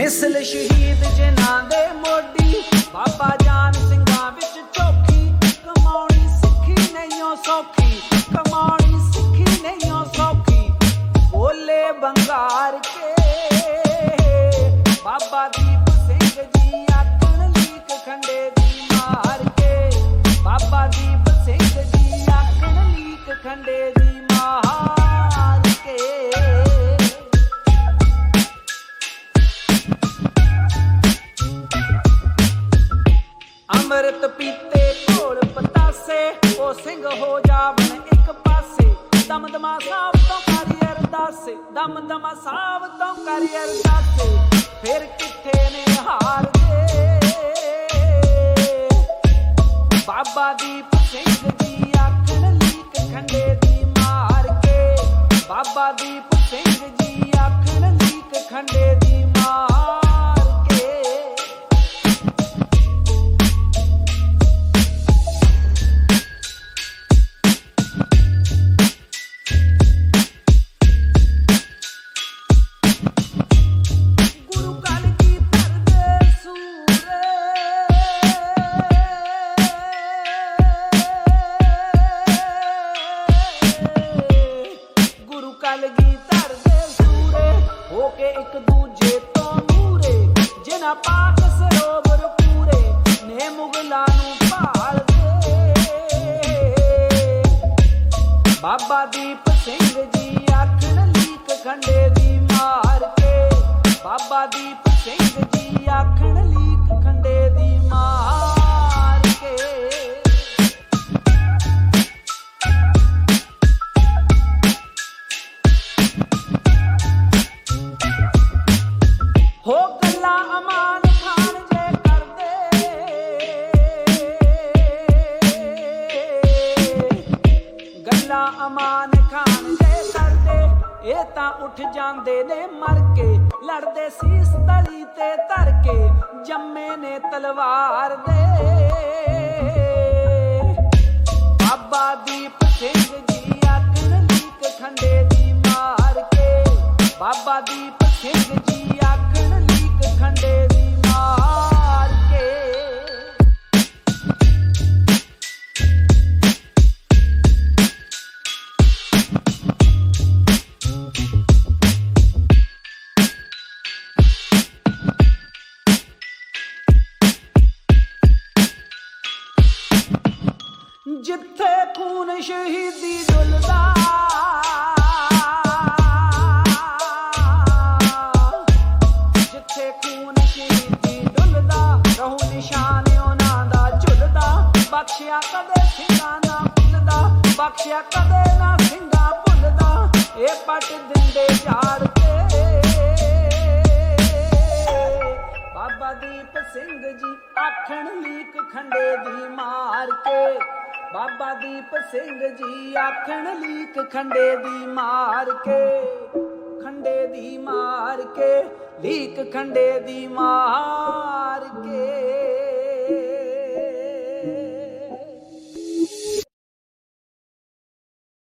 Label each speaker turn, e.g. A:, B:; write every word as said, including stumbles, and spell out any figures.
A: ਮਿਸਲ ਸ਼ਹੀਦ ਜਿਨ੍ਹਾਂ ਦੇ ਮੋਢੀ ਬਾਬਾ ਜਾਨ ਸਿੰਘਾਂ ਵਿੱਚ ਚੌਖੀ। ਕਮਾਉਣੀ ਸਿੱਖੀ ਨਹੀਂਓ ਸੌਖੀ, ਕਮਾਉਣੀ ਸਿੱਖੀ ਨਹੀਂਓ ਸੌਖੀ। ਬੋਲੇ ਬੰਗਾਰ ਕੇ ਬਾਬਾ ਦੀਪ ਸਿੰਘ ਜੀ ਆਖਣ ਲੀਕ ਖੰਡੇ ਦੀ ਮਾਰ ਕੇ। ਬਾਬਾ ਦੀਪ ਸਿੰਘ ਜੀ ਆਖਣ ਲੀਕ ਖੰਡੇ ਦੀ ਮਾਰ ਕੇ। ਅੰਮ੍ਰਿਤ ਪੀਤੇ ਢੋਲ ਪਤਾਸੇ ਉਹ ਸਿੰਘ ਹੋ ਜਾਵਣ ਇੱਕ ਪਾਸੇ। ਦਮ ਦਮਾ ਸਾਹਿਬ ਤੋਂ ਕਰੀ ਅਰਦਾਸੇ, ਦਮ ਦਮਾ ਸਾਹਿਬ ਤੋਂ ਕਰੀ ਅਰਦਾਸੇ। ਫਿਰ ਕਿੱਥੇ ਨੇ ਹਾਰਦੇ ਬਾਬਾ ਦੀਪ ਸਿੰਘ ਜੀ ਆਖਣ ਲੀਕ ਖੰਡੇ ਦੀ ਮਾਰ ਕੇ। ਬਾਬਾ ਦੀਪ ਸਿੰਘ ਜੀ ਆਖਣ ਲੀਕ ਖੰਡੇ ਦੀ ਮਾਰ ਕੇ। ਗੁਰੂ ਕਲਗੀਧਰ ਦੇ ਸੂਰੇ ਗੁਰੂ ਕਲਗੀਧਰ ਦੇ ਸੂਰੇ ਹੋ ਕੇ ਇੱਕ ਦੂਜੇ ਤੋਂ ਮੂਰੇ। ਜਿਨ੍ਹਾਂ ਪਾਕ ਸਰੋਵਰ ਪੂਰੇ ਨੇ ਮੁਗਲਾਂ ਨੂੰ ਭਾਲਦੇ। ਬਾਬਾ ਦੀਪ ਸਿੰਘ ਜੀ ਆਖਣ ਲੀਕ ਖੰਡੇ ਦੀ ਮਾਰ ਕੇ। ਬਾਬਾ ਦੀਪ ਸਿੰਘ ਜੀ ਆਖਣ ਲੀਕ ਖੰਡੇ ਦੀ ਮਾਰ ਕੇ। ਹੋ ਗੱਲਾਂ ਅਮਾਨ ਖਾਨ ਜੇ ਕਰਦੇ ਗੱਲਾਂ ਅਮਾਨ ਖਾਨ ਜੇ ਕਰਦੇ। ਇਹ ਤਾਂ ਉੱਠ ਜਾਂਦੇ ਨੇ ਮਰ ਕੇ, ਲੜਦੇ ਸੀਸ ਤਲੀ ਤੇ ਧਰ ਕੇ। ਜੰਮੇ ਨੇ ਤਲਵਾਰ ਦੇ ਬਾਬਾ ਦੀਪ ਸਿੰਘ ਜੀ ਆਖਣ ਲੀਕ ਖੰਡੇ ਦੀ ਮਾਰ ਕੇ। ਬਾਬਾ ਦੀਪ ਸਿੰਘ ਜੀ ਆਖਣ ਲੀਕ ਖੰਡੇ ਦੀ ਮਾਰ ਕੇ। ਜਿੱਥੇ ਖੂਨ ਸ਼ਹੀਦੀ ਡੁੱਲਦਾ ਜਿੱਥੇ ਖੂਨ ਸ਼ਹੀਦੀ ਡੁੱਲਦਾ ਰਹੂ ਨਿਸ਼ਾਨ ਉਹਨਾਂ ਦਾ ਝੁੱਲਦਾ। ਬਖਸ਼ਿਆ ਕਦੇ ਸਿੰਘਾਂ ਨਾ ਭੁੱਲਦਾ, ਬਖਸ਼ਿਆ ਕਦੇ ਨਾ ਸਿੰਘਾਂ ਭੁੱਲਦਾ। ਇਹ ਪੱਟ ਦਿੰਦੇ ਝਾੜ ਕੇ ਬਾਬਾ ਦੀਪ ਸਿੰਘ ਜੀ ਆਖਣ ਲੀਕ ਖੰਡੇ ਦੀ ਮਾਰ ਕੇ। ਬਾਬਾ ਦੀਪ ਸਿੰਘ ਜੀ ਆਖਣ ਲੀਕ ਖੰਡੇ ਦੀ ਮਾਰ ਕੇ। ਖੰਡੇ ਦੀ ਮਾਰ ਕੇ ਲੀਕ ਖੰਡੇ ਦੀ ਮਾਰ ਕੇ।